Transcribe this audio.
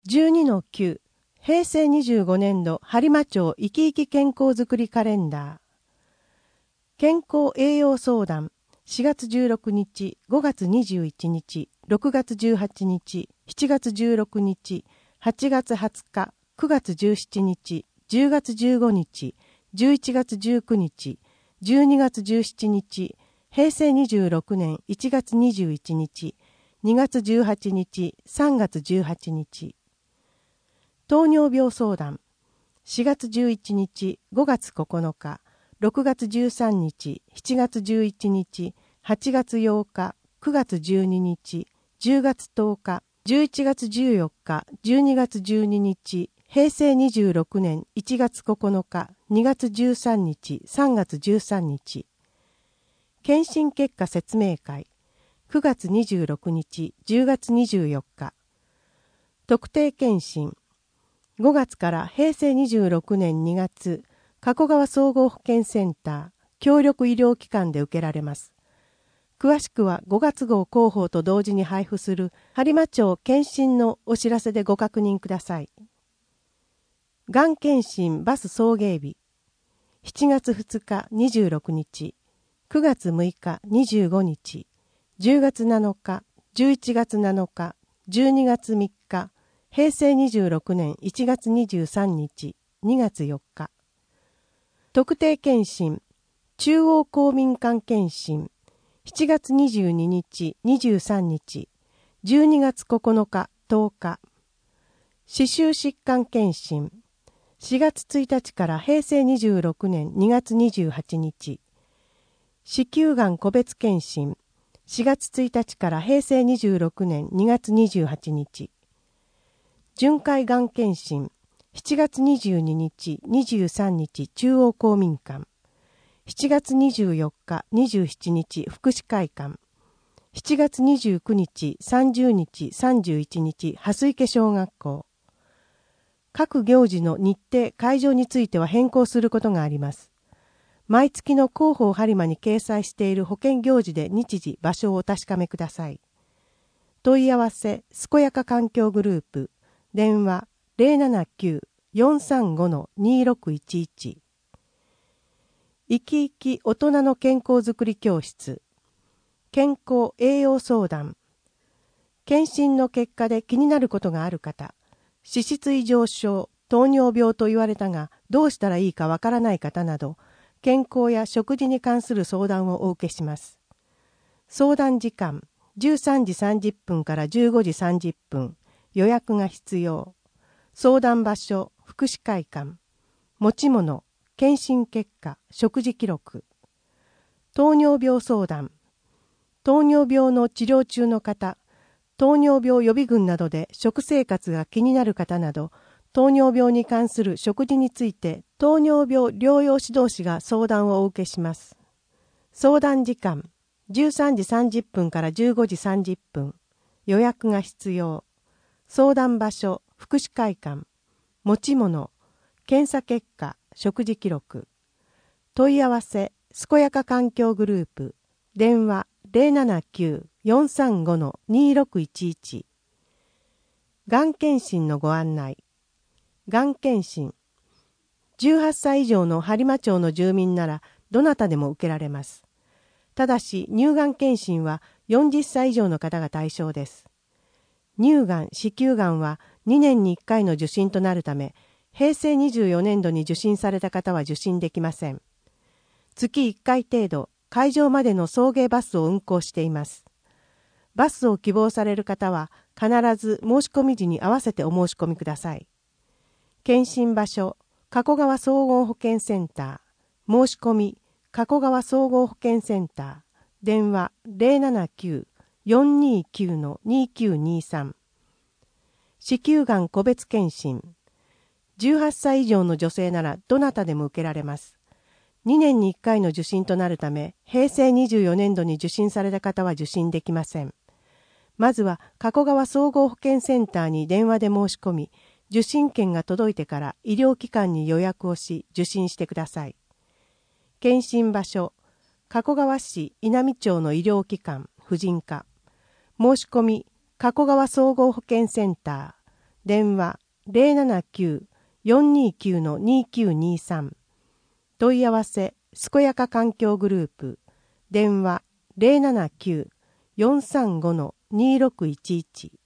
12-9 平成25年度播磨町生き生き健康づくりカレンダー。健康栄養相談4月16日、5月21日、6月18日、7月16日、8月20日、9月17日、10月15日、11月19日、12月17日、平成26年1月21日、2月18日、3月18日。糖尿病相談4月11日、5月9日、6月13日、7月11日、8月8日、9月12日、10月10日、11月14日、12月12日、平成26年1月9日、2月13日、3月13日。検診結果説明会9月26日、10月24日。特定検診5月から平成26年2月、加古川総合保健センター、協力医療機関で受けられます。詳しくは5月号広報と同時に配布する播磨町検診のお知らせでご確認ください。がん検診バス送迎日7月2日26日、9月6日25日、10月7日、11月7日、12月3日、平成26年1月23日、2月4日。特定検診、中央公民館検診、7月22日、23日、12月9日、10日。歯周疾患検診、4月1日から平成26年2月28日。子宮がん個別検診、4月1日から平成26年2月28日。巡回がん検診、7月22日、23日、中央公民館。7月24日、27日、福祉会館。7月29日、30日、31日、蓮池小学校。各行事の日程、会場については変更することがあります。毎月の広報播磨に掲載している保健行事で日時、場所をお確かめください。問い合わせ、健やか環境グループ。電話 079-435-2611。生き生き大人の健康づくり教室。健康栄養相談。検診の結果で気になることがある方、脂質異常症、糖尿病と言われたがどうしたらいいかわからない方など、健康や食事に関する相談をお受けします。相談時間13時30分から15時30分。予約が必要。相談場所、福祉会館。持ち物、検診結果、食事記録。糖尿病相談。糖尿病の治療中の方、糖尿病予備軍などで食生活が気になる方など、糖尿病に関する食事について、糖尿病療養指導士が相談をお受けします。相談時間、13時30分から15時30分。予約が必要。相談場所、福祉会館。持ち物、検査結果、食事記録。問い合わせ、健やか環境グループ。電話 079-435-2611。がん検診のご案内。がん検診。18歳以上の播磨町の住民ならどなたでも受けられます。ただし乳がん検診は40歳以上の方が対象です。乳がん、子宮がんは2年に1回の受診となるため、平成24年度に受診された方は受診できません。月1回程度、会場までの送迎バスを運行しています。バスを希望される方は必ず申し込み時に合わせてお申し込みください。検診場所、加古川総合保健センター。申し込み、加古川総合保健センター。電話 079-429-2923。子宮がん個別検診。18歳以上の女性ならどなたでも受けられます。2年に1回の受診となるため、平成24年度に受診された方は受診できません。まずは加古川総合保健センターに電話で申し込み、受診券が届いてから医療機関に予約をし受診してください。検診場所、加古川市稲美町の医療機関婦人科。申し込み、加古川総合保健センター。 電話079-429-2923。問い合わせ健やか環境グループ電話079-435-2611